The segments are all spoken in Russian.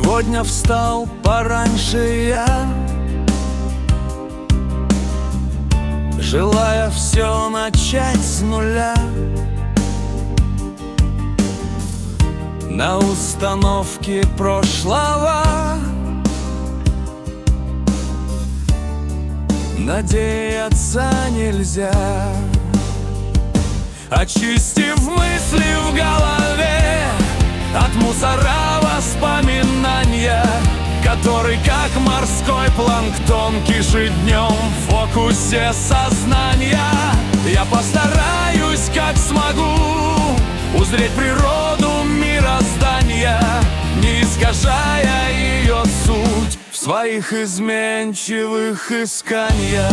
Сегодня встал пораньше я, желая все начать с нуля. На установке прошлого надеяться нельзя. Очистив мысли в голове от мусора воспоминания, который, как морской планктон, кишит днем в фокусе сознания, я постараюсь, как смогу, узреть природу мироздания, не искажая ее суть в своих изменчивых исканиях.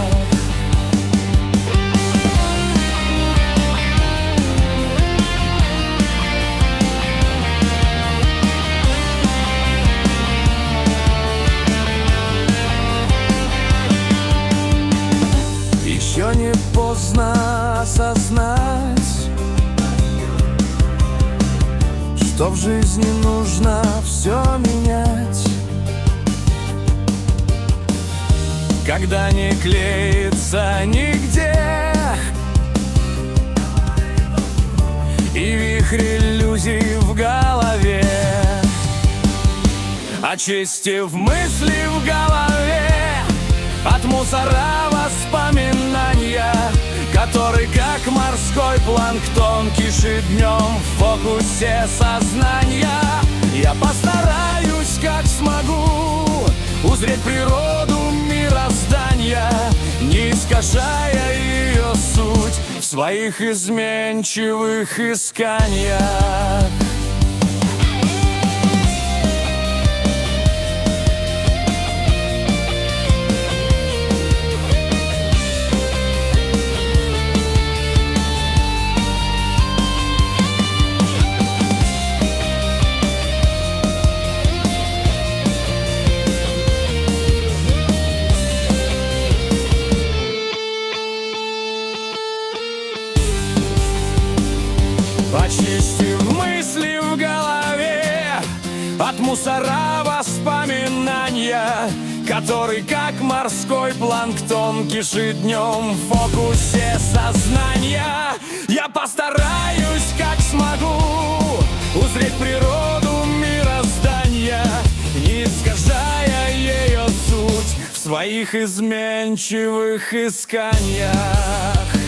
Еще не поздно осознать, что в жизни нужно все менять. Когда не клеится нигде и вихрь иллюзий в голове, очистив мысли в голове от мусора воспоминания, который, как морской планктон, кишит днем в фокусе сознания, я постараюсь, как смогу, узреть природу мироздания, не искажая ее суть в своих изменчивых исканиях. Очистив мысли в голове от мусора воспоминания, который, как морской планктон, кишит днем в фокусе сознания, я постараюсь, как смогу, узреть природу мироздания, не искажая ее суть в своих изменчивых исканиях.